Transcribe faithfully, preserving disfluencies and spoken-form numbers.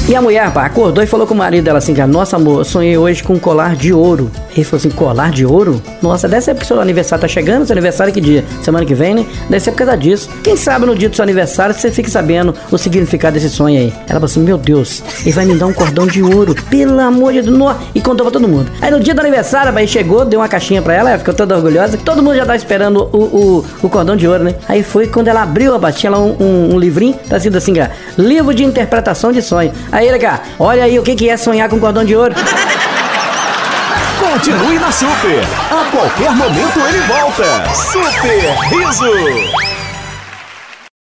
E a mulher, rapaz, acordou e falou com o marido dela assim, cara, nossa amor, eu sonhei hoje com um colar de ouro. Ele falou assim, colar de ouro? Nossa, deve ser porque seu aniversário tá chegando, seu aniversário é que dia? Semana que vem, né? Deve ser por causa disso. Quem sabe no dia do seu aniversário você fique sabendo o significado desse sonho aí. Ela falou assim, meu Deus, ele vai me dar um cordão de ouro, pelo amor de Deus. E contou pra todo mundo. Aí no dia do aniversário, rapaz, chegou, deu uma caixinha pra ela, ela ficou toda orgulhosa. Todo mundo já tava esperando o, o, o cordão de ouro, né? Aí foi quando ela abriu, rapaz, tinha lá um, um, um livrinho, tá escrito assim, cara, livro de interpretação de sonho. Aí ele, cara, olha aí o que que é sonhar com cordão de ouro. Continue na Super. A qualquer momento ele volta. Super Riso.